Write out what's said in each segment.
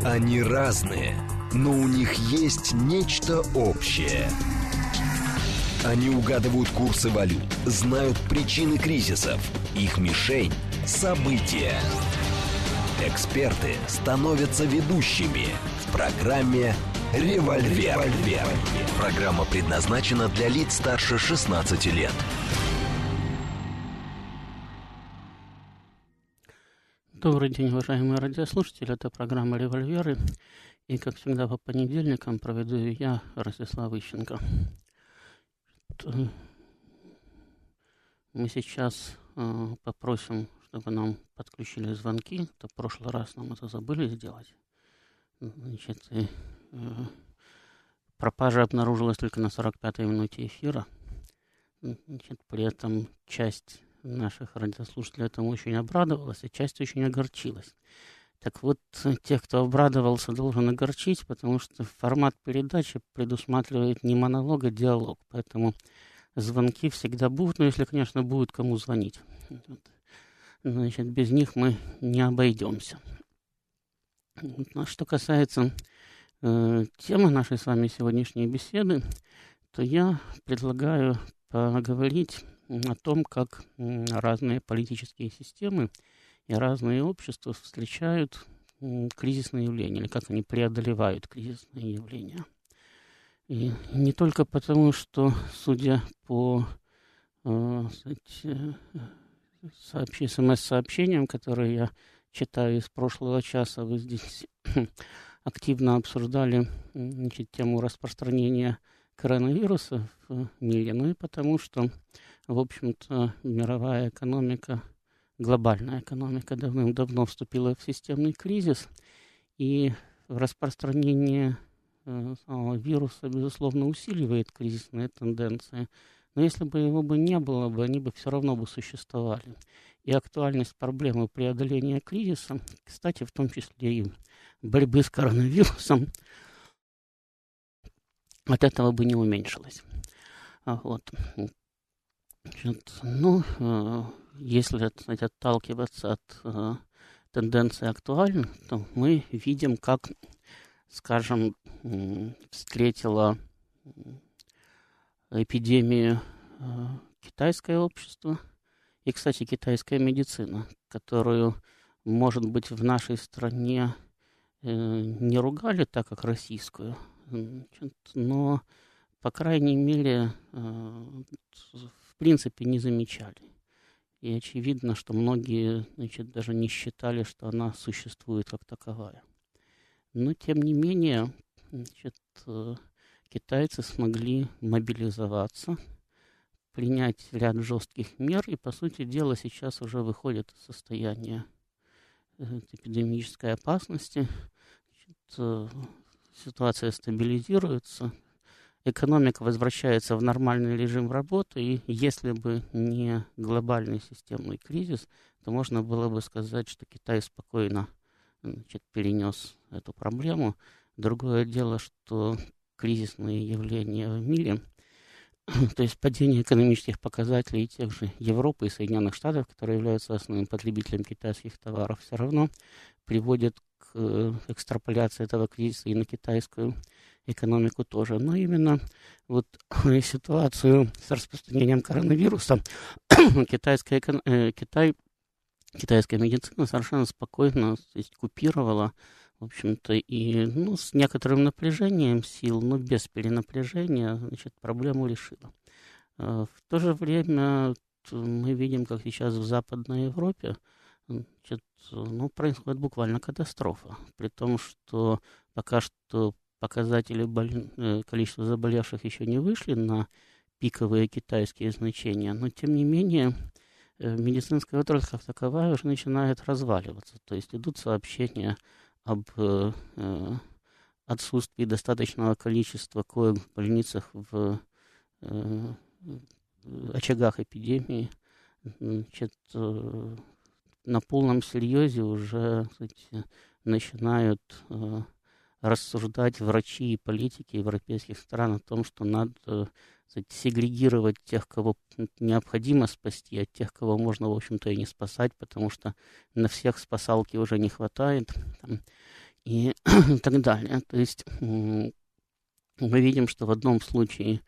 Они разные, но у них есть нечто общее. Они угадывают курсы валют, знают причины кризисов. Их мишень – события. Эксперты становятся ведущими в программе «Револьвер». Программа предназначена для лиц старше 16 лет. Добрый день, уважаемые радиослушатели. Это программа «Револьверы». И, как всегда, по понедельникам проведу ее я, Ростислав Ищенко. Мы сейчас попросим, чтобы нам подключили звонки. В прошлый раз нам это забыли сделать. Значит, пропажа обнаружилась только на 45-й минуте эфира. Значит, при этом часть наших радиослушателей этому очень обрадовалась, а часть очень огорчилась. Так вот, тех, кто обрадовался, должен огорчить, потому что формат передачи предусматривает не монолог, а диалог. Поэтому звонки всегда будут, но если, конечно, будет кому звонить. Значит, без них мы не обойдемся. А что касается темы нашей с вами сегодняшней беседы, то я предлагаю поговорить о том, как разные политические системы и разные общества встречают кризисные явления, или как они преодолевают кризисные явления. И не только потому, что, судя по СМС-сообщениям, которые я читаю из прошлого часа, вы здесь активно обсуждали тему распространения коронавируса в мире, но и потому, что, в общем-то, мировая экономика, глобальная экономика давным-давно вступила в системный кризис, и распространение самого вируса, безусловно, усиливает кризисные тенденции. Но если бы его не было, они бы все равно бы существовали. И актуальность проблемы преодоления кризиса, кстати, в том числе и борьбы с коронавирусом, от этого бы не уменьшилась. Вот. Если отталкиваться от тенденции актуальных, то мы видим, как, скажем, встретила эпидемию китайское общество и, кстати, китайская медицина, которую, может быть, в нашей стране не ругали так, как российскую, но, по крайней мере, в принципе, не замечали. И очевидно, что многие, даже не считали, что она существует как таковая. Но, тем не менее, китайцы смогли мобилизоваться, принять ряд жестких мер, и, по сути дела, сейчас уже выходят из состояния эпидемической опасности. Ситуация стабилизируется, экономика возвращается в нормальный режим работы, и если бы не глобальный системный кризис, то можно было бы сказать, что Китай спокойно перенес эту проблему. Другое дело, что кризисные явления в мире, то есть падение экономических показателей тех же Европы и Соединенных Штатов, которые являются основным потребителем китайских товаров, все равно приводят к экстраполяции этого кризиса и на китайскую экономику тоже. Но именно ситуацию с распространением коронавируса китайская медицина совершенно спокойно купировала, в общем-то, и с некоторым напряжением сил, но без перенапряжения, проблему решила. В то же время мы видим, как сейчас в Западной Европе происходит буквально катастрофа. При том, что пока что показатели количества заболевших еще не вышли на пиковые китайские значения, но тем не менее медицинская отрасль как таковая уже начинает разваливаться. То есть идут сообщения об отсутствии достаточного количества коек в больницах в очагах эпидемии. На полном серьезе уже начинают рассуждать врачи и политики европейских стран о том, что надо сегрегировать тех, кого необходимо спасти, от тех, кого можно, в общем-то, и не спасать, потому что на всех спасалки уже не хватает. и так далее. То есть мы видим, что в одном случае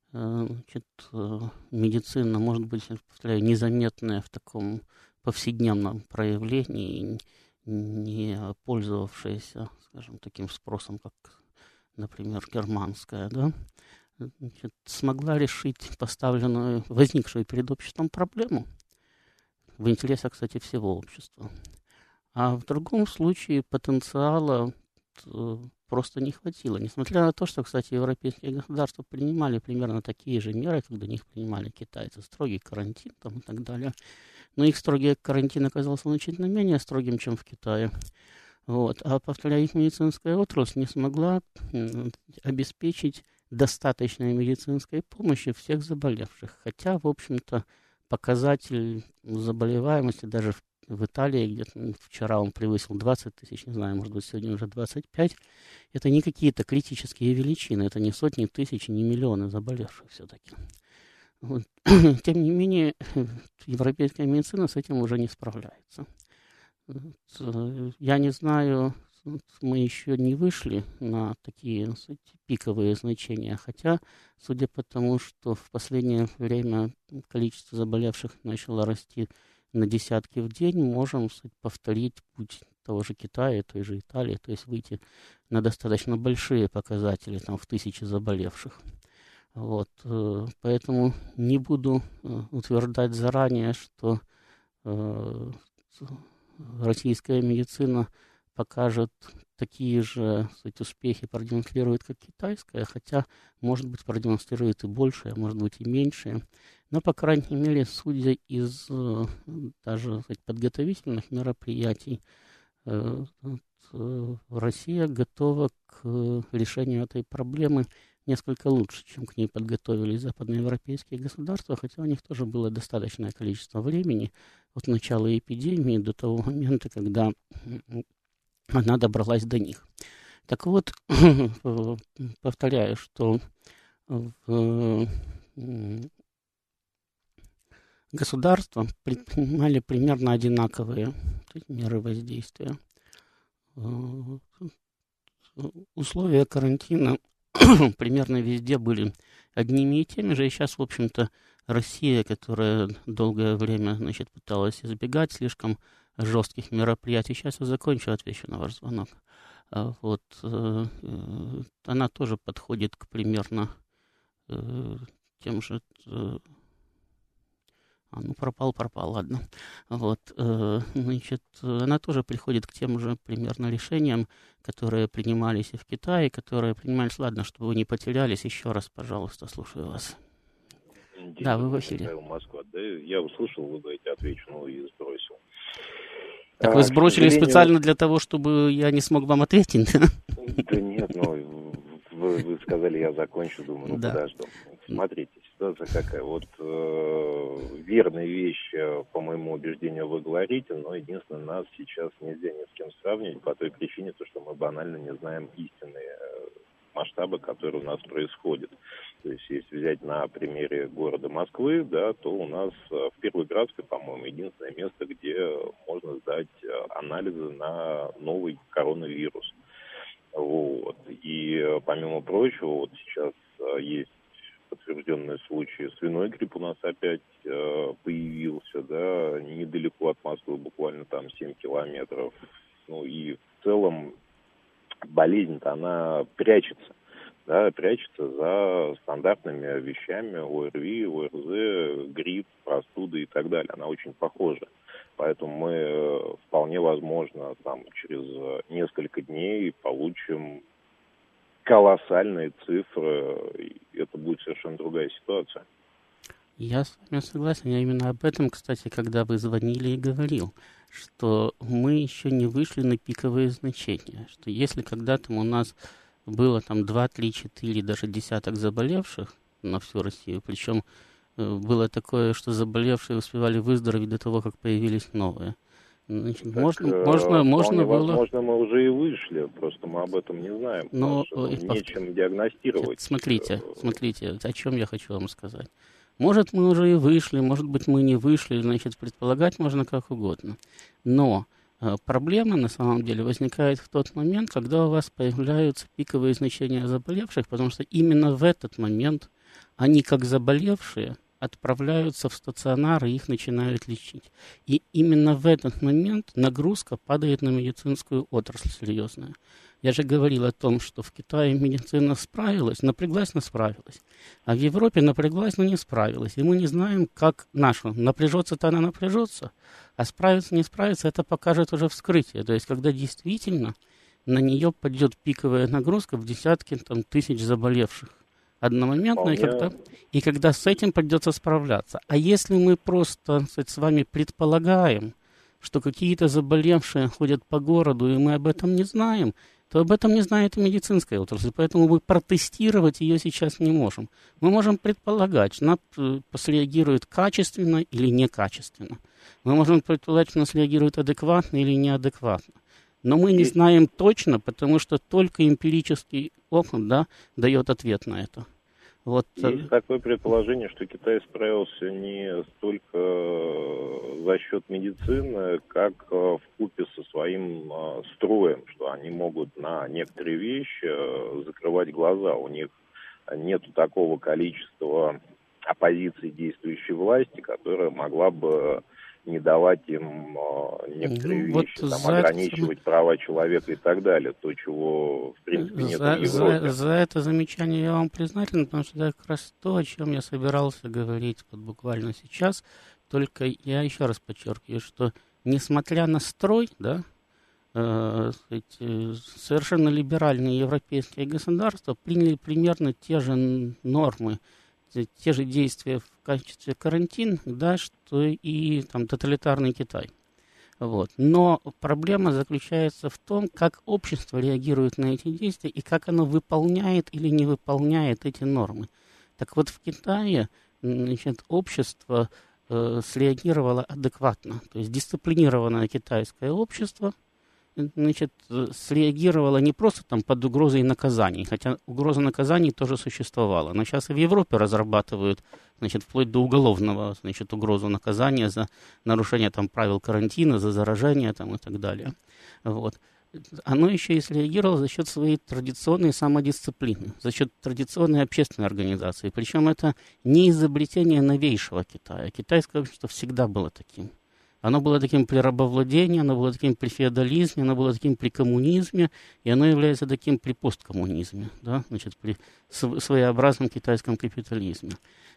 медицина может быть, повторяю, незаметная в таком повседневном проявлении, не пользовавшаяся, скажем, таким спросом, как, например, германская, да, смогла решить возникшую перед обществом проблему в интересах, кстати, всего общества. А в другом случае потенциала просто не хватило. Несмотря на то, что, кстати, европейские государства принимали примерно такие же меры, как до них принимали китайцы, строгий карантин там, и так далее. Но их строгий карантин оказался значительно менее строгим, чем в Китае. Вот. А, повторяю, их медицинская отрасль не смогла обеспечить достаточной медицинской помощи всех заболевших. Хотя, в общем-то, показатель заболеваемости даже в Италии, где-то вчера он превысил 20 тысяч, не знаю, может быть, сегодня уже 25. Это не какие-то критические величины, это не сотни тысяч, не миллионы заболевших все-таки. Вот. Тем не менее, европейская медицина с этим уже не справляется. Я не знаю, мы еще не вышли на такие пиковые значения, хотя, судя по тому, что в последнее время количество заболевших начало расти на десятки в день, можем повторить путь того же Китая, той же Италии, то есть выйти на достаточно большие показатели, там, в 1000 заболевших. Вот, поэтому не буду утверждать заранее, что российская медицина покажет такие же успехи, продемонстрирует, как китайская, хотя, может быть, продемонстрирует и большее, может быть, и меньшее. Но, по крайней мере, судя из даже подготовительных мероприятий, Россия готова к решению этой проблемы несколько лучше, чем к ней подготовились западноевропейские государства, хотя у них тоже было достаточное количество времени от начала эпидемии до того момента, когда она добралась до них. Так вот, повторяю, что государства предпринимали примерно одинаковые меры воздействия. Условия карантина примерно везде были одними и теми же. И сейчас, в общем-то, Россия, которая долгое время, пыталась избегать слишком жестких мероприятий, сейчас я закончу, отвечу на ваш звонок. Вот, она тоже подходит к примерно тем же... пропал, ладно. Вот, она тоже приходит к тем же примерно решениям, которые принимались и в Китае, которые принимались, ладно, чтобы вы не потерялись, еще раз, пожалуйста, слушаю вас. Да, вы в эфире. Москва. Да, я услышал, вы говорите, отвечу, и сбросил. Так вы сбросили специально для того, чтобы я не смог вам ответить? Да нет, вы сказали, я закончу, думаю, подожду. Смотрите, ситуация какая. Вот верная вещь, по моему убеждению, вы говорите, но единственное, нас сейчас нельзя ни с кем сравнивать по той причине, что мы банально не знаем истинные масштабы, которые у нас происходят. То есть, если взять на примере города Москвы, да, то у нас в Первоградской, по-моему, единственное место, где можно сдать анализы на новый коронавирус. Вот. И, помимо прочего, вот сейчас есть подтвержденные случаи. Свиной грипп у нас опять появился, да, недалеко от Москвы, буквально там 7 километров. И в целом болезнь-то она прячется за стандартными вещами: ОРВИ, ОРЗ, грипп, простуда и так далее. Она очень похожа. Поэтому мы вполне возможно через несколько дней получим колоссальные цифры, и это будет совершенно другая ситуация. Я с вами согласен. Я именно об этом, кстати, когда вы звонили, и говорил, что мы еще не вышли на пиковые значения, что если когда-то у нас было 2, 3, 4, даже десяток заболевших на всю Россию, причем было такое, что заболевшие успевали выздороветь до того, как появились новые. Можно было... Возможно, мы уже и вышли, просто мы об этом не знаем, нечем диагностировать. Смотрите, о чем я хочу вам сказать. Может, мы уже и вышли, может быть, мы не вышли, предполагать можно как угодно. Но Проблема на самом деле возникает в тот момент, когда у вас появляются пиковые значения заболевших, потому что именно в этот момент они, как заболевшие, отправляются в стационар и их начинают лечить. И именно в этот момент нагрузка падает на медицинскую отрасль серьезная. Я же говорил о том, что в Китае медицина справилась, напряглась, но справилась. А в Европе напряглась, но не справилась. И мы не знаем, как наша. Напряжется-то она напряжется, а справится, не справится, это покажет уже вскрытие. То есть, когда действительно на нее пойдет пиковая нагрузка в десятки тысяч заболевших одномоментно, и когда с этим придется справляться. А если мы просто, кстати, с вами предполагаем, что какие-то заболевшие ходят по городу, и мы об этом не знаем, то об этом не знает и медицинская отрасль, поэтому мы протестировать ее сейчас не можем. Мы можем предполагать, что она среагирует качественно или некачественно. Мы можем предполагать, что она среагирует адекватно или неадекватно. Но мы не знаем точно, потому что только эмпирический опыт, да, дает ответ на это. Вот. Есть такое предположение, что Китай справился не столько за счет медицины, как вкупе со своим строем, что они могут на некоторые вещи закрывать глаза. У них нету такого количества оппозиции действующей власти, которая могла бы не давать им некоторые вещи, ограничивать права человека и так далее. То, чего, в принципе, нет в Европе. За это замечание я вам признателен, потому что это как раз то, о чем я собирался говорить вот буквально сейчас. Только я еще раз подчеркиваю, что несмотря на строй, да, совершенно либеральные европейские государства приняли примерно те же нормы, те же действия в качестве карантина, да, что и тоталитарный Китай. Вот. Но проблема заключается в том, как общество реагирует на эти действия и как оно выполняет или не выполняет эти нормы. Так вот, в Китае, общество среагировало адекватно. То есть дисциплинированное китайское общество среагировала не просто под угрозой наказаний, хотя угроза наказаний тоже существовала. Но сейчас и в Европе разрабатывают, вплоть до уголовного, угрозу наказания за нарушение правил карантина, за заражение и так далее. Вот. Оно еще и среагировало за счет своей традиционной самодисциплины, за счет традиционной общественной организации. Причем это не изобретение новейшего Китая. Китайское общество всегда было таким. Оно было таким при рабовладении, оно было таким при феодализме, оно было таким при коммунизме, и оно является таким при посткоммунизме, да? При своеобразном китайском капитализме.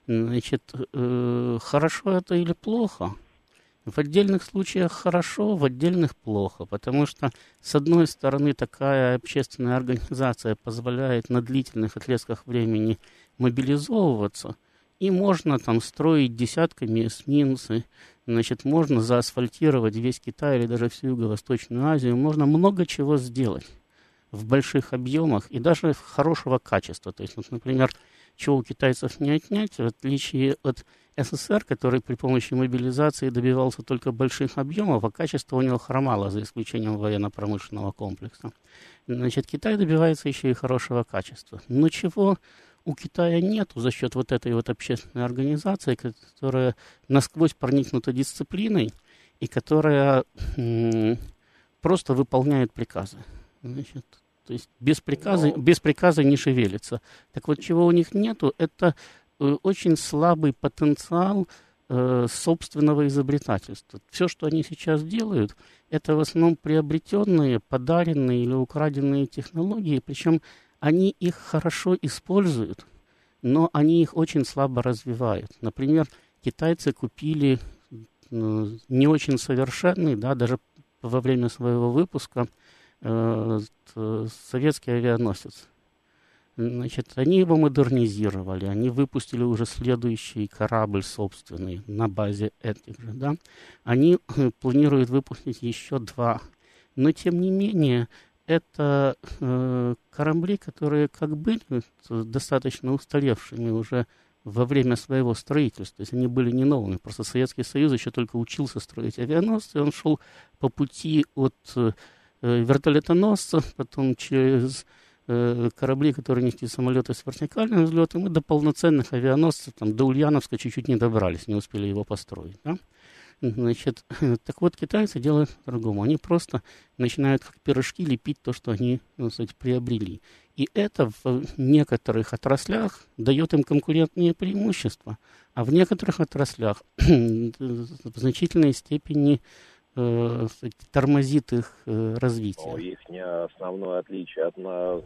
Хорошо это или плохо? В отдельных случаях хорошо, в отдельных плохо, потому что, с одной стороны, такая общественная организация позволяет на длительных отрезках времени мобилизовываться, и можно строить десятками эсминцы, можно заасфальтировать весь Китай или даже всю Юго-Восточную Азию, можно много чего сделать в больших объемах и даже хорошего качества. То есть, например, чего у китайцев не отнять, в отличие от СССР, который при помощи мобилизации добивался только больших объемов, а качество у него хромало, за исключением военно-промышленного комплекса. Китай добивается еще и хорошего качества. Но чего у Китая нету за счет вот этой общественной организации, которая насквозь проникнута дисциплиной и которая просто выполняет приказы. То есть без приказа не шевелится. Так вот, чего у них нету, это очень слабый потенциал собственного изобретательства. Все, что они сейчас делают, это в основном приобретенные, подаренные или украденные технологии, причем они их хорошо используют, но они их очень слабо развивают. Например, китайцы купили не очень совершенный, да, даже во время своего выпуска, советский авианосец. Они его модернизировали, они выпустили уже следующий корабль собственный на базе этих же. Да? Они планируют выпустить еще 2. Но, тем не менее, это корабли, которые были достаточно устаревшими уже во время своего строительства. То есть они были не новыми. Просто Советский Союз еще только учился строить авианосцы. Он шел по пути от вертолетоносцев, потом через корабли, которые несли самолеты с вертикальным взлетом, и до полноценных авианосцев, до Ульяновска чуть-чуть не добрались, не успели его построить. Да? Значит, так вот, китайцы делают по-другому. Они просто начинают как пирожки лепить то, что они, кстати, приобрели. И это в некоторых отраслях дает им конкурентные преимущества, а в некоторых отраслях в значительной степени тормозит их развитие. Их основное отличие от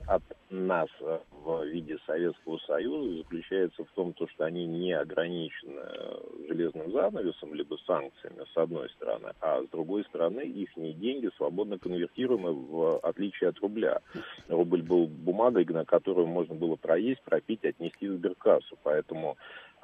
нас в виде Советского Союза заключается в том, что они не ограничены железным занавесом либо санкциями, с одной стороны, а с другой стороны их деньги свободно конвертируемы, в отличие от рубля. Рубль был бумагой, на которую можно было проесть, пропить, отнести в сберкассу, поэтому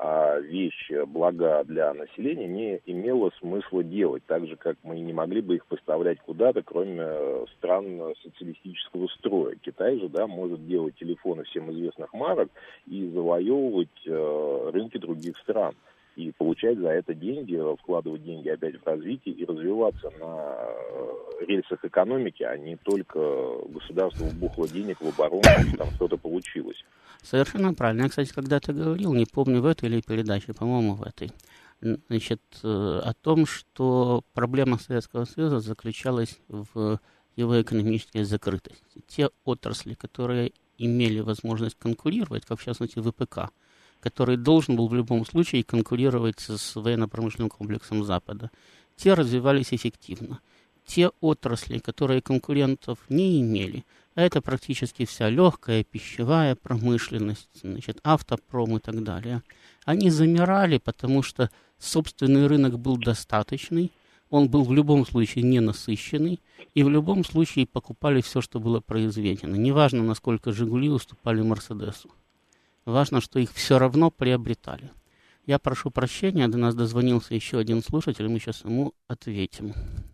вещи, блага для населения не имело смысла делать, так же, как мы не могли бы их поставлять куда-то, кроме стран социалистического строя. Китай же, может делать телефоны всем известных марок и завоевывать рынки других стран. И получать за это деньги, вкладывать деньги опять в развитие и развиваться на рельсах экономики, а не только государство вбухло денег в оборону, и там что-то получилось. Совершенно правильно. Я, кстати, когда-то говорил, не помню, в этой или передаче, по-моему, в этой, значит, о том, что проблема Советского Союза заключалась в его экономической закрытости. Те отрасли, которые имели возможность конкурировать, как в частности ВПК, который должен был в любом случае конкурировать с военно-промышленным комплексом Запада, те развивались эффективно. Те отрасли, которые конкурентов не имели, а это практически вся легкая пищевая промышленность, значит, автопром и так далее, они замирали, потому что собственный рынок был достаточный, он был в любом случае ненасыщенный, и в любом случае покупали все, что было произведено. Неважно, насколько «Жигули» уступали «Мерседесу». Важно, что их все равно приобретали. Я прошу прощения, до нас дозвонился еще один слушатель, мы сейчас ему ответим.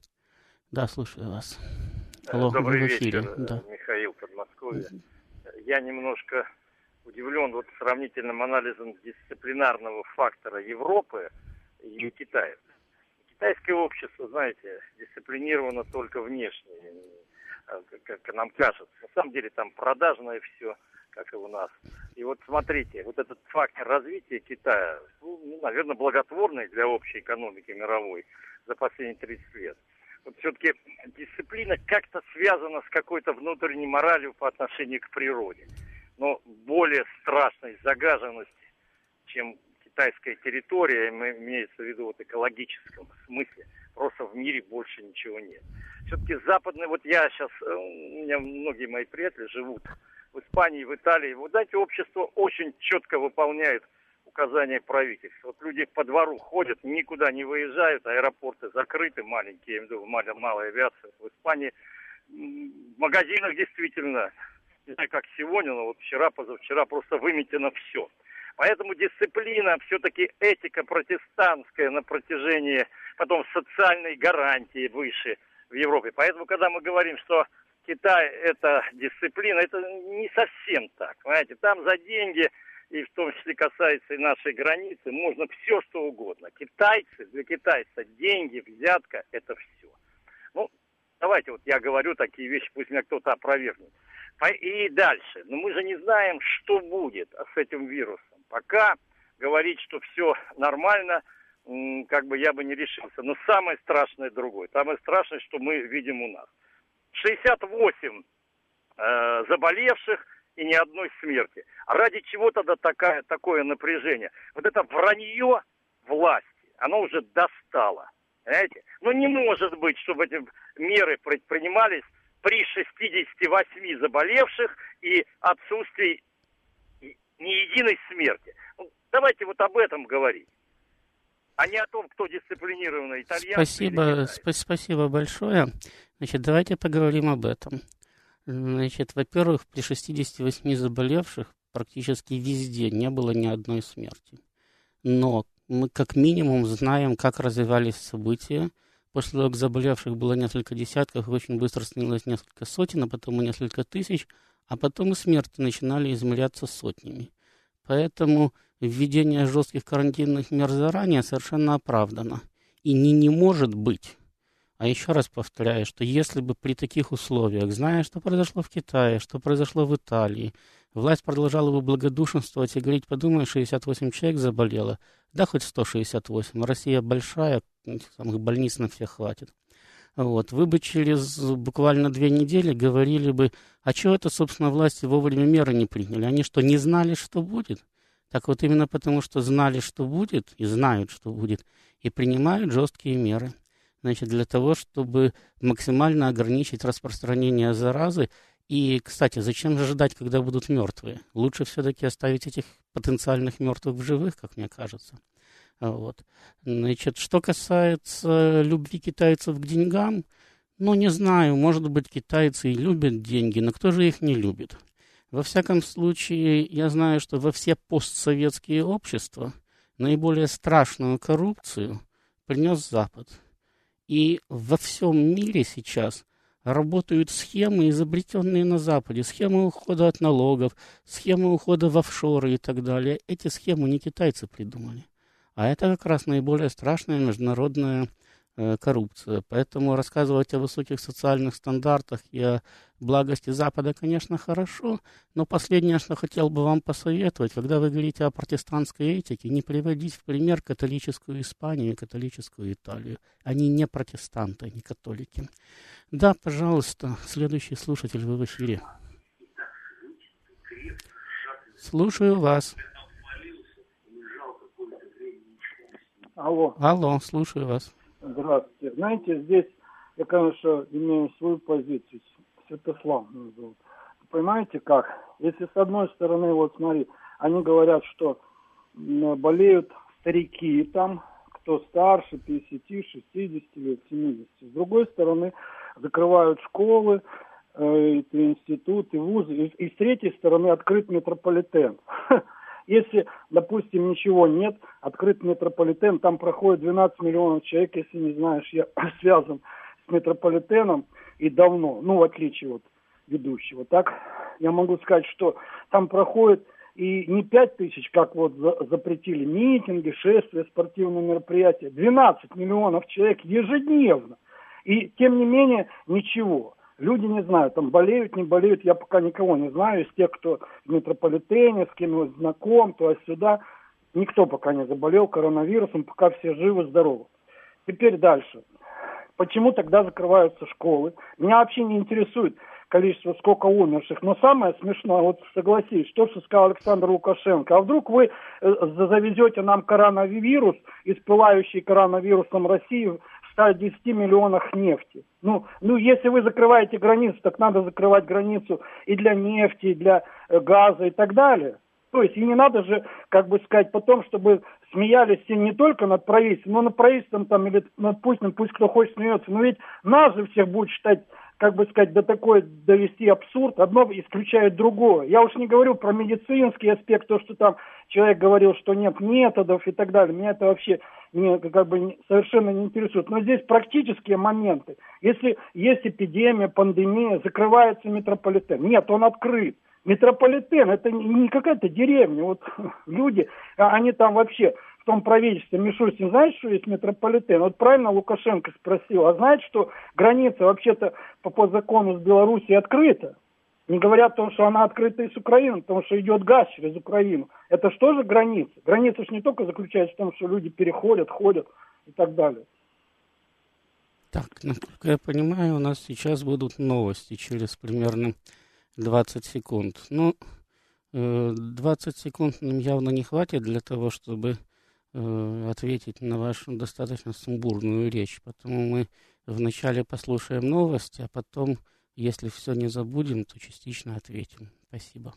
Да, слушаю вас. Алло, добрый вечер, да. Михаил, Подмосковье. Я немножко удивлен сравнительным анализом дисциплинарного фактора Европы и Китая. Китайское общество, знаете, дисциплинировано только внешне, как нам кажется. На самом деле там продажное все, как и у нас. И смотрите, этот фактор развития Китая, наверное, благотворный для общей экономики мировой за последние 30 лет. Все-таки дисциплина как-то связана с какой-то внутренней моралью по отношению к природе. Но более страшной загаженности, чем китайская территория, имеется в виду в экологическом смысле, просто в мире больше ничего нет. Все-таки западные, я сейчас, у меня многие мои приятели живут в Испании, в Италии. Знаете, общество очень четко выполняет указания правительства. Люди по двору ходят, никуда не выезжают, аэропорты закрыты, маленькие, я имею в виду, малая авиация. В Испании в магазинах действительно, не знаю, как сегодня, но вчера, позавчера просто выметено все. Поэтому дисциплина, все-таки этика протестантская на протяжении, потом социальной гарантии выше в Европе. Поэтому, когда мы говорим, что Китай – это дисциплина, это не совсем так. Понимаете, там за деньги, и в том числе касается и нашей границы, можно все, что угодно. Для китайца деньги, взятка – это все. Давайте я говорю такие вещи, пусть меня кто-то опровергнет. И дальше. Но мы же не знаем, что будет с этим вирусом. Пока говорить, что все нормально, я бы не решился. Но самое страшное другое. Самое страшное, что мы видим у нас. 68 заболевших и ни одной смерти. А ради чего тогда такое напряжение? Это вранье власти, оно уже достало. Понимаете? Не может быть, чтобы эти меры предпринимались при 68 заболевших и отсутствии ни единой смерти. Давайте об этом говорить, а не о том, кто дисциплинированный итальянец. Спасибо большое. Давайте поговорим об этом. Во-первых, при 68 заболевших практически везде не было ни одной смерти. Но мы как минимум знаем, как развивались события. После того, как заболевших было несколько десятков, очень быстро становилось несколько сотен, а потом и несколько тысяч, а потом и смерти начинали измеряться сотнями. Поэтому введение жестких карантинных мер заранее совершенно оправдано. И не может быть. А еще раз повторяю, что если бы при таких условиях, зная, что произошло в Китае, что произошло в Италии, власть продолжала бы благодушествовать и говорить: подумай, 68 человек заболело, да хоть 168, Россия большая, этих самых больниц на всех хватит. Вот. Вы бы через буквально 2 недели говорили бы, а чего это, собственно, власти вовремя меры не приняли? Они что, не знали, что будет? Так вот именно потому, что знали, что будет, и знают, что будет, и принимают жесткие меры. Значит, для того, чтобы максимально ограничить распространение заразы. И, кстати, зачем же ждать, когда будут мертвые? Лучше все-таки оставить этих потенциальных мертвых в живых, как мне кажется. Вот. Значит, что касается любви китайцев к деньгам, ну, не знаю, может быть, китайцы и любят деньги, но кто же их не любит? Во всяком случае, я знаю, что во все постсоветские общества наиболее страшную коррупцию принес Запад. И во всем мире сейчас работают схемы, изобретенные на Западе, схемы ухода от налогов, схемы ухода в офшоры и так далее. Эти схемы не китайцы придумали. А это как раз наиболее страшная международная коррупция. Поэтому рассказывать о высоких социальных стандартах и о благости Запада, конечно, хорошо, но последнее, что хотел бы вам посоветовать, когда вы говорите о протестантской этике, не приводить в пример католическую Испанию и католическую Италию. Они не протестанты, не католики. Да, пожалуйста, следующий слушатель, вы в эфире. Слушаю вас. Алло, слушаю вас. Здравствуйте. Знаете, здесь я, конечно, имею свою позицию. Святослав меня зовут. Понимаете как? Если с одной стороны, вот смотри, они говорят, что болеют старики там, кто старше 50, 60 лет, 70. С другой стороны, закрывают школы, институты, вузы. И с третьей стороны, открыт метрополитен. Если, допустим, ничего нет, открыт метрополитен, там проходит 12 миллионов человек, если не знаешь, я связан с метрополитеном и давно, ну, в отличие от ведущего. Так, я могу сказать, что там проходит и не 5 тысяч, как вот запретили митинги, шествия, спортивные мероприятия, 12 миллионов человек ежедневно. И, тем не менее, ничего. Люди не знаю, там болеют, не болеют, я пока никого не знаю. Из тех, кто в метрополитене, с кем я знаком, туда-сюда, никто пока не заболел коронавирусом, пока все живы, здоровы. Теперь дальше. Почему тогда закрываются школы? Меня вообще не интересует количество, сколько умерших. Но самое смешное, вот согласись, что сказал Александр Лукашенко. А вдруг вы завезете нам коронавирус, из пылающей коронавирусом России, в 110 миллионах нефти. Ну, если вы закрываете границу, так надо закрывать границу и для нефти, и для газа и так далее. То есть, и не надо же, как бы сказать, потом, чтобы смеялись все не только над правительством, но над правительством там, или над Путиным, пусть кто хочет смеется. Но ведь нас же всех будет считать, как бы сказать, до такой довести абсурд, одно исключает другое. Я уж не говорю про медицинский аспект, то, что там человек говорил, что нет методов и так далее. Меня это вообще совершенно не интересует. Но здесь практические моменты. Если есть эпидемия, пандемия, закрывается метрополитен. Нет, он открыт. Метрополитен, это не какая-то деревня. Вот люди, они там вообще в том правительстве, Мишустин, знаешь, что есть метрополитен? Вот правильно Лукашенко спросил, а знает, что граница вообще-то по закону с Белоруссией открыта? Не говоря о том, что она открыта и с Украиной, потому что идет газ через Украину. Это что же граница? Граница же не только заключается в том, что люди переходят, ходят и так далее. Так, насколько я понимаю, у нас сейчас будут новости через примерно 20 секунд. Ну, 20 секунд нам явно не хватит для того, чтобы ответить на вашу достаточно сумбурную речь. Поэтому мы вначале послушаем новости, а потом, если все не забудем, то частично ответим. Спасибо.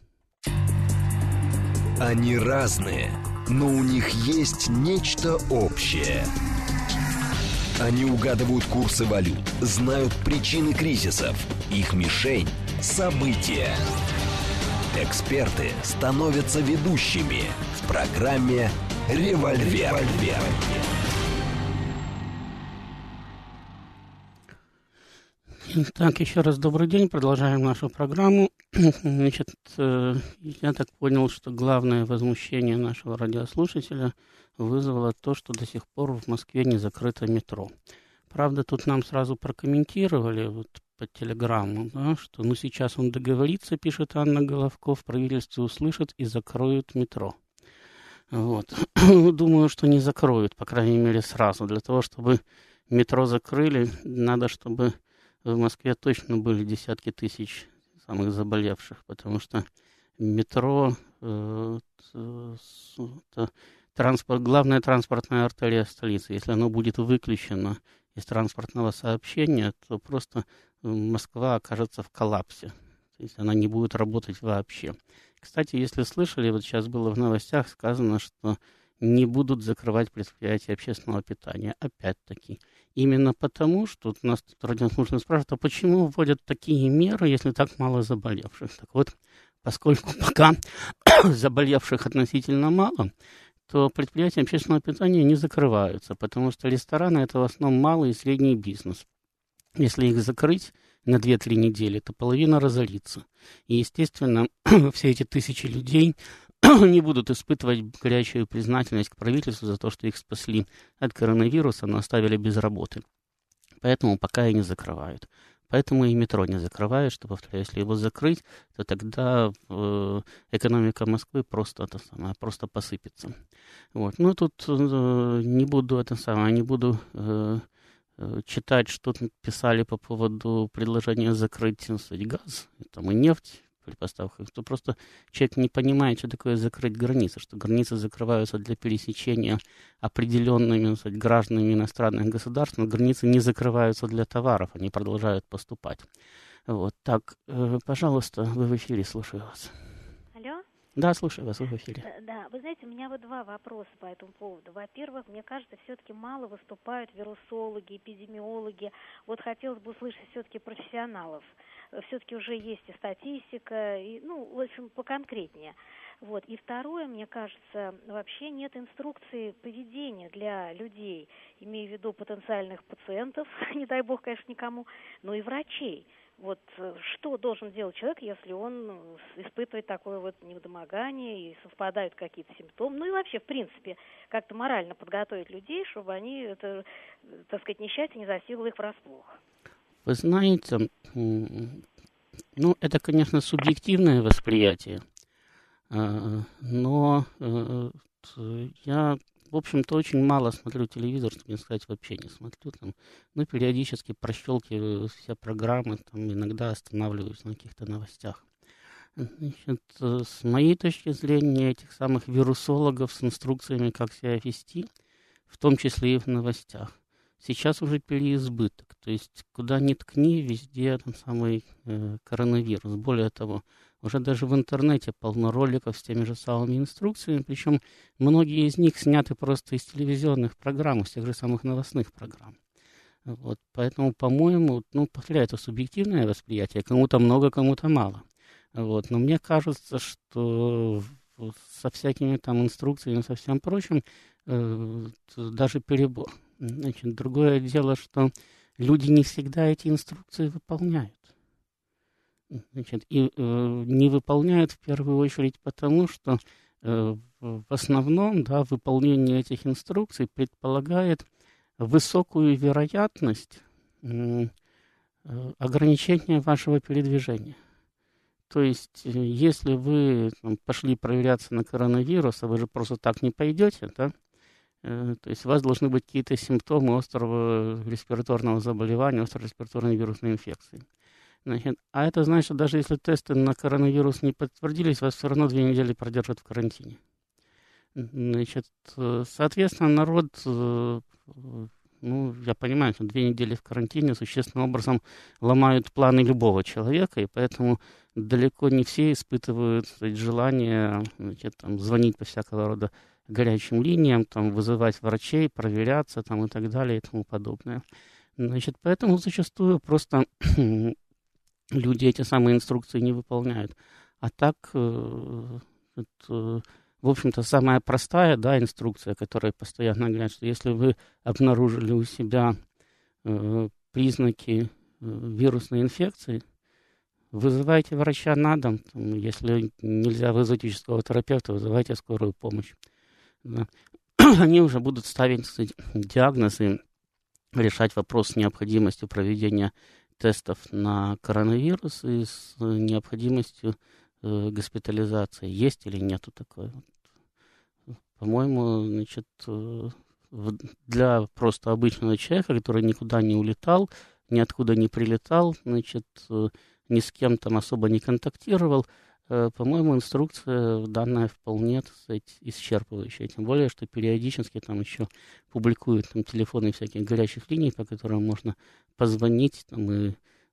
Они разные, но у них есть нечто общее. Они угадывают курсы валют, знают причины кризисов. Их мишень – события. Эксперты становятся ведущими в программе «Револьвер». Так, еще раз добрый день. Продолжаем нашу программу. Значит, я так понял, что главное возмущение нашего радиослушателя вызвало то, что до сих пор в Москве не закрыто метро. Правда, тут нам сразу прокомментировали вот по телеграмму, да, что сейчас он договорится, пишет Анна Головко, в правительстве услышат и закроют метро. Вот. Думаю, что не закроют, по крайней мере, сразу. Для того, чтобы метро закрыли, надо, чтобы в Москве точно были десятки тысяч самых заболевших, потому что метро это главная транспортная артерия столицы. Если оно будет выключено из транспортного сообщения, то просто Москва окажется в коллапсе. То есть она не будет работать вообще. Кстати, если слышали, вот сейчас было в новостях сказано, что не будут закрывать предприятия общественного питания. Опять-таки. Именно потому, что у нас тут радиослушатель спрашивает, а почему вводят такие меры, если так мало заболевших? Так вот, поскольку пока заболевших относительно мало, то предприятия общественного питания не закрываются, потому что рестораны – это в основном малый и средний бизнес. Если их закрыть на 2-3 недели, то половина разорится. И, естественно, все эти тысячи людей не будут испытывать горячую признательность к правительству за то, что их спасли от коронавируса, но оставили без работы. Поэтому пока и не закрывают. Поэтому и метро не закрывают, что, повторяю, если его закрыть, то тогда экономика Москвы просто посыпется. Вот. Ну, тут не буду читать, что писали по поводу предложения закрыть газ, там, и нефть при поставках. То просто человек не понимает, что такое закрыть границы, что границы закрываются для пересечения определенными гражданами иностранных государств, но границы не закрываются для товаров, они продолжают поступать. Вот так, пожалуйста, вы в эфире, слушаю вас. Алло? Да, слушаю вас, вы в эфире. Да, вы знаете, у меня вот два вопроса по этому поводу. Во-первых, мне кажется, все-таки мало выступают вирусологи, эпидемиологи. Вот хотелось бы услышать все-таки профессионалов. Все-таки уже есть и статистика, и, в общем, поконкретнее. Вот. И второе, мне кажется, вообще нет инструкции поведения для людей, имея в виду потенциальных пациентов, не дай бог, конечно, никому, но и врачей. Вот что должен делать человек, если он испытывает такое вот недомогание и совпадают какие-то симптомы, ну и вообще, в принципе, как-то морально подготовить людей, чтобы они, это, так сказать, несчастье не застигло их врасплох. Вы знаете, это, конечно, субъективное восприятие, но я, в общем-то, очень мало смотрю телевизор, чтобы не сказать, вообще не смотрю. Периодически прощелкиваю все программы, иногда останавливаюсь на каких-то новостях. Значит, с моей точки зрения, этих самых вирусологов с инструкциями, как себя вести, в том числе и в новостях, сейчас уже переизбыток. То есть, куда ни ткни, везде самый коронавирус. Более того, уже даже в интернете полно роликов с теми же самыми инструкциями, причем многие из них сняты просто из телевизионных программ, из тех же самых новостных программ. Вот, поэтому, по-моему, повторяю, это субъективное восприятие, кому-то много, кому-то мало. Вот, но мне кажется, что со всякими инструкциями и со всем прочим даже перебор. Значит, другое дело, что люди не всегда эти инструкции выполняют. Значит, и не выполняют в первую очередь потому, что в основном выполнение этих инструкций предполагает высокую вероятность ограничения вашего передвижения. То есть, если вы пошли проверяться на коронавирус, а вы же просто так не пойдете, да? То есть у вас должны быть какие-то симптомы острого респираторного заболевания, острой респираторной вирусной инфекции. Значит, а это значит, что даже если тесты на коронавирус не подтвердились, вас все равно 2 недели продержат в карантине. Значит, соответственно, народ, я понимаю, что 2 недели в карантине существенным образом ломают планы любого человека, и поэтому далеко не все испытывают желание звонить по всякого рода горячим линиям, вызывать врачей, проверяться и так далее и тому подобное. Значит, поэтому зачастую просто люди эти самые инструкции не выполняют. А так, в общем-то, самая простая инструкция, которая постоянно говорит, что если вы обнаружили у себя признаки вирусной инфекции, вызывайте врача на дом. Если нельзя вызвать физического терапевта, вызывайте скорую помощь. Да. Они уже будут ставить диагноз и решать вопрос с необходимостью проведения тестов на коронавирус и с необходимостью госпитализации. Есть или нету такое. по-моему, значит, для просто обычного человека, который никуда не улетал, ниоткуда не прилетал, значит, ни с кем там особо не контактировал, по-моему, инструкция данная вполне, так сказать, исчерпывающая. Тем более, что периодически там еще публикуют там телефоны всяких горячих линий, по которым можно позвонить там, и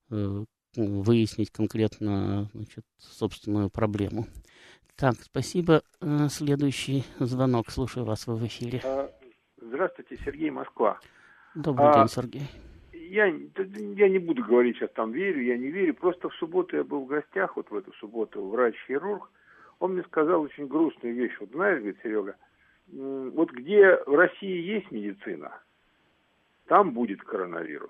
выяснить конкретно, значит, собственную проблему. Так, спасибо. Следующий звонок. Слушаю вас, вы в эфире. Здравствуйте, Сергей, Москва. Добрый день, Сергей. Я не буду говорить сейчас там верю, я не верю. Просто в субботу я был в гостях, вот в эту субботу, врач-хирург. Он мне сказал очень грустную вещь. Вот знаешь, говорит, Серега, вот где в России есть медицина, там будет коронавирус.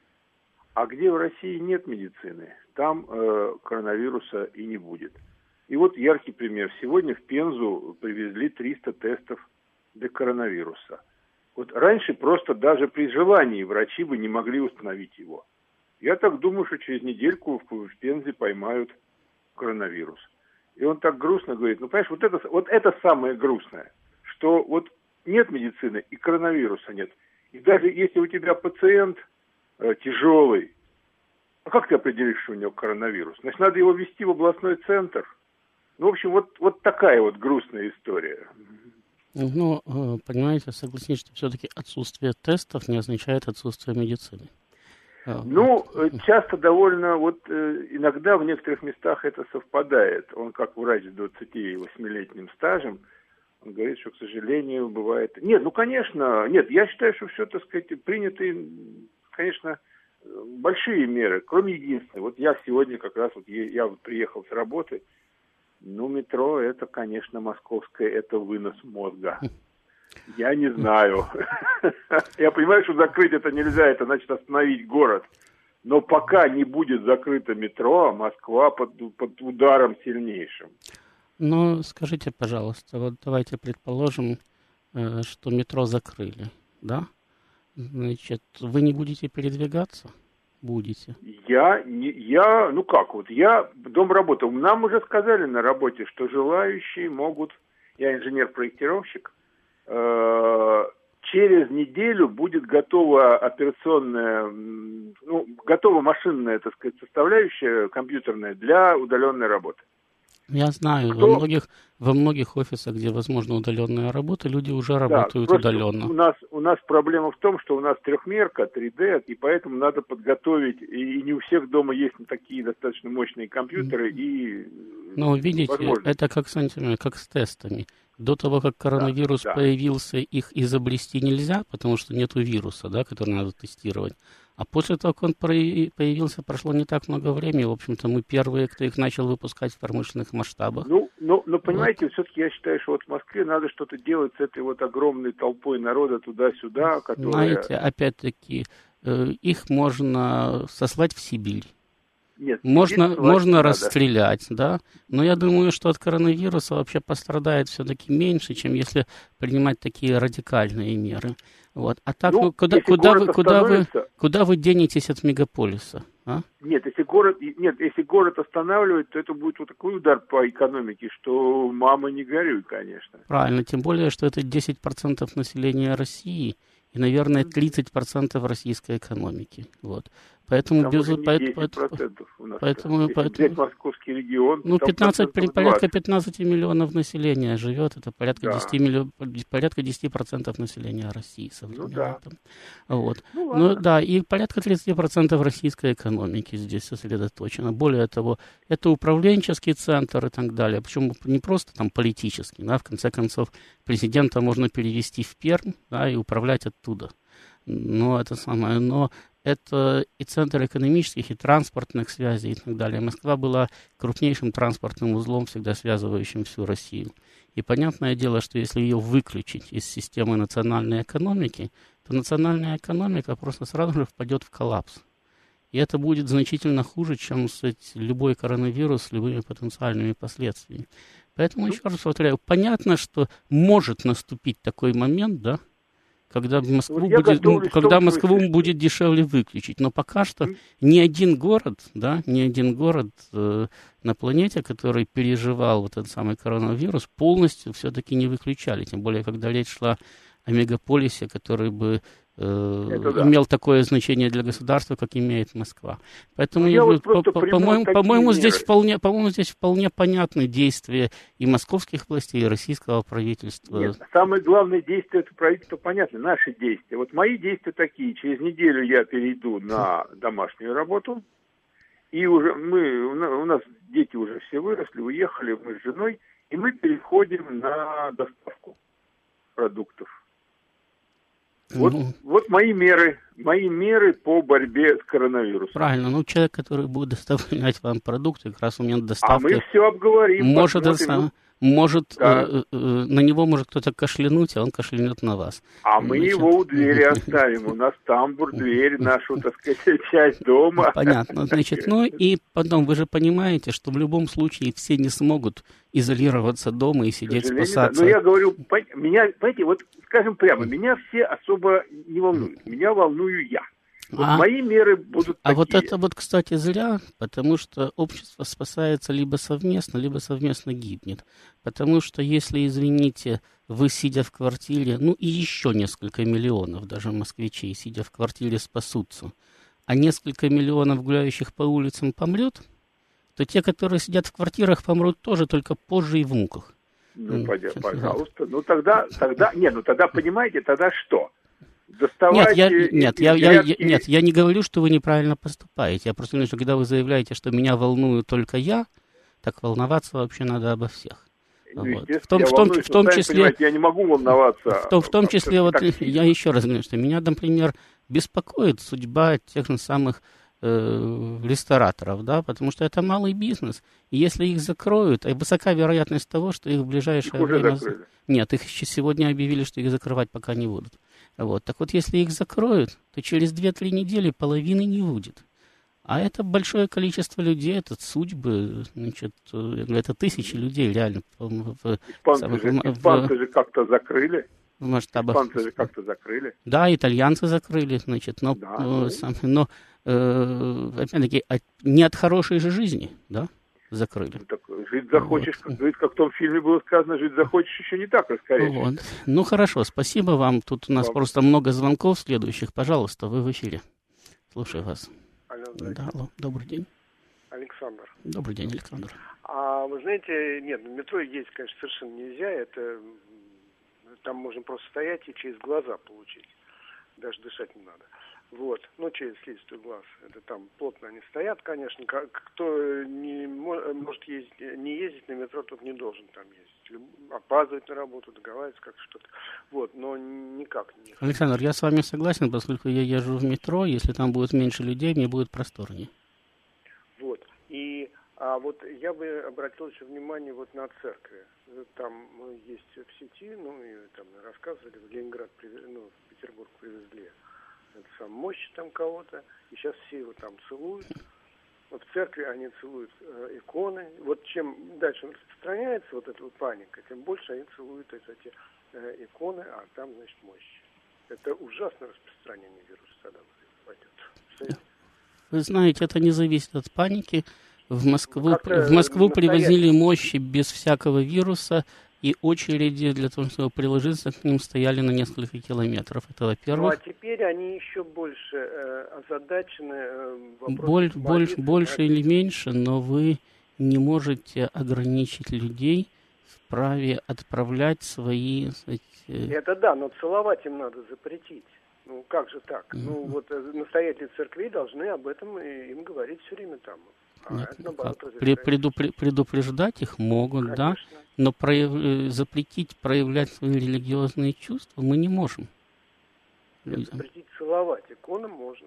А где в России нет медицины, там коронавируса и не будет. И вот яркий пример. Сегодня в Пензу привезли 300 тестов для коронавируса. Вот раньше просто даже при желании врачи бы не могли установить его. Я так думаю, что через недельку в Пензе поймают коронавирус. И он так грустно говорит, ну, понимаешь, вот это самое грустное, что вот нет медицины и коронавируса нет. И даже если у тебя пациент тяжелый, а как ты определишь, что у него коронавирус? Значит, надо его везти в областной центр. Ну, в общем, вот такая вот грустная история. Ну, понимаете, согласитесь, что все-таки отсутствие тестов не означает отсутствие медицины. Ну, часто довольно, вот иногда в некоторых местах это совпадает. Он как врач с 28-летним стажем, он говорит, что, к сожалению, бывает... Нет, ну, конечно, нет, я считаю, что все, так сказать, приняты, конечно, большие меры, кроме единственной. Вот я сегодня как раз, вот я приехал с работы, ну, метро, это, конечно, московское, это вынос мозга. Я не знаю. Я понимаю, что закрыть это нельзя, это значит остановить город. Но пока не будет закрыто метро, Москва под ударом сильнейшим. Ну, скажите, пожалуйста, вот давайте предположим, что метро закрыли, да? Значит, вы не будете передвигаться? Будете? Я дом работал. Нам уже сказали на работе, что желающие могут, я инженер-проектировщик, через неделю будет готова операционная, готова машинная, так сказать, составляющая компьютерная для удаленной работы. Я знаю, во многих офисах, где возможна удаленная работа, люди уже работают удаленно. У нас проблема в том, что у нас трехмерка, 3D, и поэтому надо подготовить, и не у всех дома есть такие достаточно мощные компьютеры и... Ну, видите, это как с тестами. До того, как коронавирус появился, их изобрести нельзя, потому что нету вируса, да, который надо тестировать. А после того, как он появился, прошло не так много времени. В общем-то, мы первые, кто их начал выпускать в промышленных масштабах. Ну, понимаете, вот. Все-таки я считаю, что вот в Москве надо что-то делать с этой вот огромной толпой народа туда-сюда, которая... Знаете, опять-таки, их можно сослать в Сибирь. Нет, можно расстрелять, да, но я думаю, что от коронавируса вообще пострадает все-таки меньше, чем если принимать такие радикальные меры. Вот. А так, куда вы денетесь от мегаполиса? А? Нет, если город останавливает, то это будет вот такой удар по экономике, что мама не горюй, конечно. Правильно, тем более, что это 10% населения России и, наверное, 30% российской экономики. Вот. Поэтому, поэтому взять московский регион, порядка 15 миллионов населения живет, это порядка 10% населения России современного. Вот. И порядка 30% российской экономики здесь сосредоточено. Более того, это управленческий центр и так далее. Причем не просто там политический, да, в конце концов, президента можно перевести в Пермь, да, и управлять оттуда. Но это и центр экономических, и транспортных связей и так далее. Москва была крупнейшим транспортным узлом, всегда связывающим всю Россию. И понятное дело, что если ее выключить из системы национальной экономики, то национальная экономика просто сразу же впадет в коллапс. И это будет значительно хуже, чем, кстати, любой коронавирус с любыми потенциальными последствиями. Поэтому, еще раз повторяю, понятно, что может наступить такой момент, да, когда Москву будет дешевле выключить. Но пока что ни один город на планете, который переживал вот этот самый коронавирус, полностью все-таки не выключали. Тем более, когда речь шла о мегаполисе, который бы имел такое значение для государства, как имеет Москва. Поэтому, по-моему, здесь вполне понятны действия и московских властей, и российского правительства. Нет, самое главное действие это правительства понятно, наши действия. Вот мои действия такие: через неделю я перейду на домашнюю работу, и уже у нас дети уже все выросли, уехали, мы с женой, и мы переходим на доставку продуктов. Вот мои меры по борьбе с коронавирусом. Правильно, человек, который будет доставлять вам продукты, как раз в момент доставки... А мы все обговорим. На него может кто-то кашлянуть, а он кашлянет на вас. А мы его у двери оставим. У нас тамбур, дверь, нашу, так сказать, часть дома. Понятно. И потом вы же понимаете, что в любом случае все не смогут изолироваться дома и сидеть спасаться. Но я говорю, понимаете, вот скажем прямо, меня все особо не волнуют. Меня волную я. Мои меры будут такие. Вот это кстати, зря, потому что общество спасается либо совместно гибнет. Потому что если, извините, вы, сидя в квартире, и еще несколько миллионов даже москвичей, сидя в квартире, спасутся, а несколько миллионов гуляющих по улицам помрет, то те, которые сидят в квартирах, помрут тоже, только позже и в муках. Пожалуйста. Тогда, понимаете, тогда что? Я не говорю, что вы неправильно поступаете. Я просто говорю, что когда вы заявляете, что меня волнует только я, так волноваться вообще надо обо всех. В том числе, я не могу волноваться. В том числе, я еще раз говорю, что меня, например, беспокоит судьба тех же самых рестораторов, да, потому что это малый бизнес. И если их закроют, высока вероятность того, что их в ближайшее время... Нет, их еще сегодня объявили, что их закрывать пока не будут. Так вот, если их закроют, то через 2-3 недели половины не будет. А это большое количество людей, это судьбы, это тысячи людей реально. Испанцы же как-то закрыли. В масштабах. Испанцы же как-то закрыли. Да, итальянцы закрыли, но опять-таки, не от хорошей же жизни, да, закрыли. Так, жить захочешь, как в том фильме было сказано, жить захочешь, еще не так раскорячишь. Хорошо, спасибо вам. Тут у нас просто много звонков следующих. Пожалуйста, вы в эфире. Слушаю вас. Алло, добрый день. Александр. Добрый день, Александр. Вы знаете, нет, в метро ездить, конечно, совершенно нельзя. Там можно просто стоять и через глаза получить. Даже дышать не надо. Через слизистый глаз. Это там плотно они стоят, конечно. Кто не может не ездить на метро, тот не должен там ездить. Опаздывать на работу, договариваться как что-то. Но никак не. Александр, я с вами согласен, поскольку я езжу в метро, если там будет меньше людей, мне будет просторнее. Я бы обратил еще внимание на церкви. Там есть в сети, и там рассказывали, в Ленинград, в Петербург привезли мощь там кого-то, и сейчас все его там целуют. В церкви они целуют иконы. Чем дальше распространяется эта паника, тем больше они целуют эти иконы, а там, мощь. Это ужасное распространение вируса тогда пойдет. Вы знаете, это не зависит от паники. В Москву привозили мощи без всякого вируса, и очереди для того, чтобы приложиться к ним, стояли на несколько километров. Это во-первых. А теперь они еще больше озадачены больше или меньше, но вы не можете ограничить людей в праве отправлять свои... Это да, но целовать им надо запретить. Как же так? Настоятели церквей должны об этом им говорить все время там. Предупреждать их могут, конечно. Да, но запретить проявлять свои религиозные чувства мы не можем. Запретить целовать иконы можно.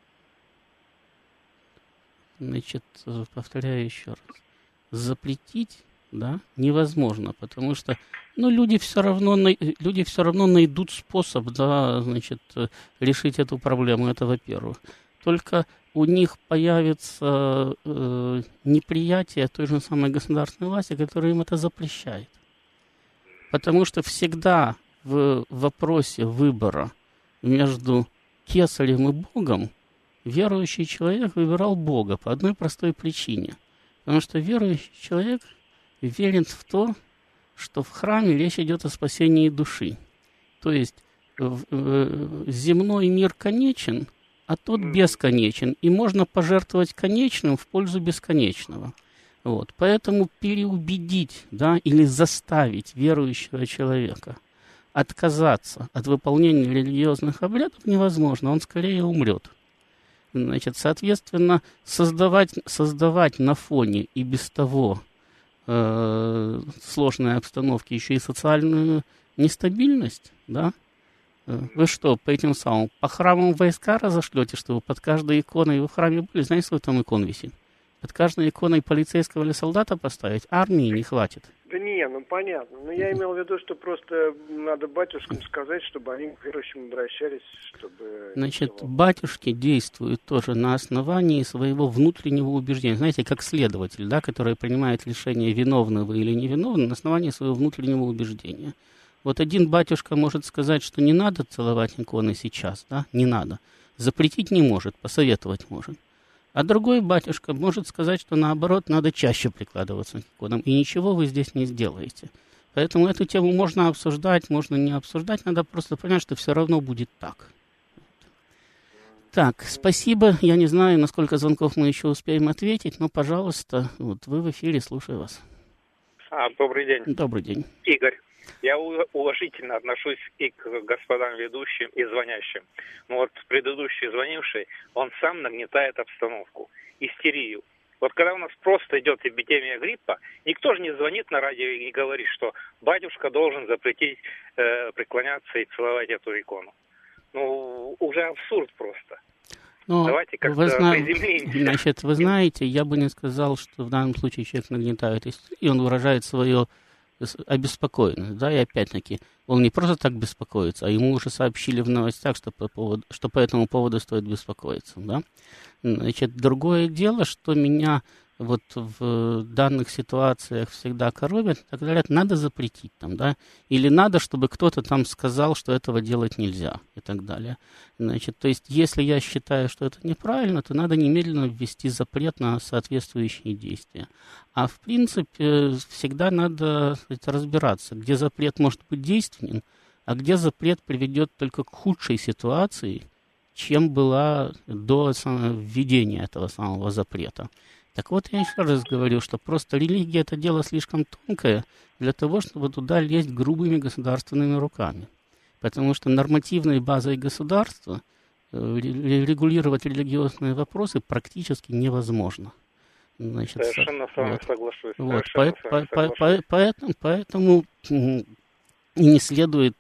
Повторяю еще раз. Запретить, да, невозможно, потому что люди все равно найдут способ, да, решить эту проблему, это во-первых. Только у них появится неприятие той же самой государственной власти, которая им это запрещает. Потому что всегда в вопросе выбора между кесарем и Богом верующий человек выбирал Бога по одной простой причине. Потому что верующий человек верит в то, что в храме речь идет о спасении души. То есть земной мир конечен, а тот бесконечен. И можно пожертвовать конечным в пользу бесконечного. Вот. Поэтому переубедить, да, или заставить верующего человека отказаться от выполнения религиозных обрядов невозможно. Он скорее умрет. Значит, соответственно, создавать на фоне и без того сложной обстановки еще и социальную нестабильность, да? Вы что, по этим самым, по храмам войска разошлете, что вы под каждой иконой, вы в храме были, знаете, сколько там икон висит? Под каждой иконой полицейского или солдата поставить, армии не хватит. Да не, ну понятно. Но я имел в виду, что просто надо батюшкам сказать, чтобы они к верующим обращались, чтобы... Значит, батюшки действуют тоже на основании своего внутреннего убеждения. Знаете, как следователь, да, который принимает решение, виновны вы или невиновны, на основании своего внутреннего убеждения. Вот один батюшка может сказать, что не надо целовать иконы сейчас, да, не надо. Запретить не может, посоветовать может. А другой батюшка может сказать, что наоборот, надо чаще прикладываться к иконам, и ничего вы здесь не сделаете. Поэтому эту тему можно обсуждать, можно не обсуждать, надо просто понять, что все равно будет так. Так, спасибо. Я не знаю, на сколько звонков мы еще успеем ответить, но, пожалуйста, вот вы в эфире, слушаю вас. Добрый день. Добрый день. Игорь. Я уважительно отношусь и к господам ведущим, и звонящим. Но вот предыдущий звонивший, он сам нагнетает обстановку, истерию. Вот когда у нас просто идет эпидемия гриппа, никто же не звонит на радио и не говорит, что батюшка должен запретить преклоняться и целовать эту икону. Ну, уже абсурд просто. Но давайте как-то приземлимся. Значит, вы знаете, я бы не сказал, что в данном случае человек нагнетает истерию, и он выражает свое обеспокоенность, да, и опять-таки, он не просто так беспокоится, а ему уже сообщили в новостях, что по этому поводу стоит беспокоиться, да. Значит, другое дело, что меня вот в данных ситуациях всегда коробят, так говорят, надо запретить там, да, или надо, чтобы кто-то там сказал, что этого делать нельзя, и так далее. Значит, то есть, если я считаю, что это неправильно, то надо немедленно ввести запрет на соответствующие действия. А в принципе, всегда надо, сказать, разбираться, где запрет может быть действенен, а где запрет приведет только к худшей ситуации, чем была до введения этого самого запрета. Так вот, я еще раз говорю, что просто религия – это дело слишком тонкое для того, чтобы туда лезть грубыми государственными руками. Потому что нормативной базой государства регулировать религиозные вопросы практически невозможно. Значит, совершенно с вами соглашусь. Вот, поэтому не следует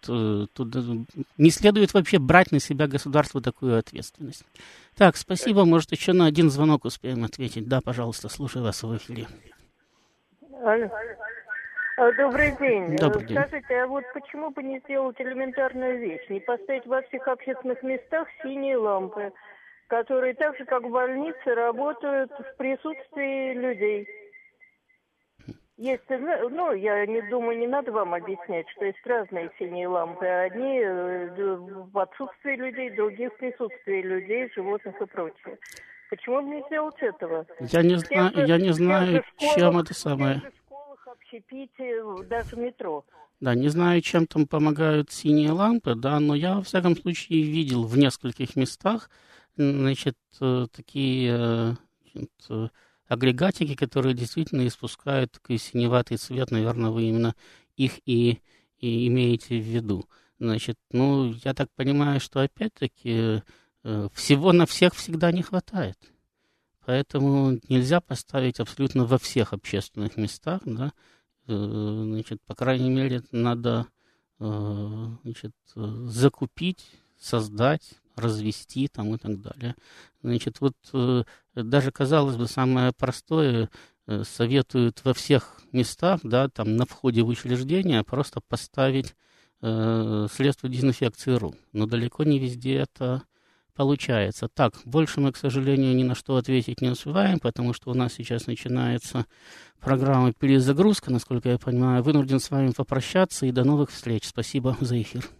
вообще брать на себя государство такую ответственность. Так, спасибо. Может, еще на один звонок успеем ответить. Да, пожалуйста, слушаю вас в эфире. Алло. Добрый день. Добрый день. Скажите, а вот почему бы не сделать элементарную вещь? Не поставить во всех общественных местах синие лампы, которые так же, как в больнице, работают в присутствии людей. Есть, ну, я не думаю, не надо вам объяснять, что есть разные синие лампы. Одни в отсутствии людей, другие в присутствии людей, животных и прочее. Почему бы не сделать этого? Я не знаю, чем это самое. В школах, общепите, даже в метро. Да, не знаю, чем там помогают синие лампы, да, но я, во всяком случае, видел в нескольких местах, значит, такие агрегатики, которые действительно испускают такой синеватый цвет, наверное, вы именно их и имеете в виду. Значит, ну, я так понимаю, что опять-таки всего на всех всегда не хватает. Поэтому нельзя поставить абсолютно во всех общественных местах, да. Значит, по крайней мере, надо, значит, закупить, создать, развести там и так далее. Значит, вот даже, казалось бы, самое простое советуют во всех местах, да, там на входе в учреждение просто поставить средства дезинфекции рук. Но далеко не везде это получается. Так, больше мы, к сожалению, ни на что ответить не успеваем, потому что у нас сейчас начинается программа «Перезагрузка», насколько я понимаю. Вынужден с вами попрощаться и до новых встреч. Спасибо за эфир.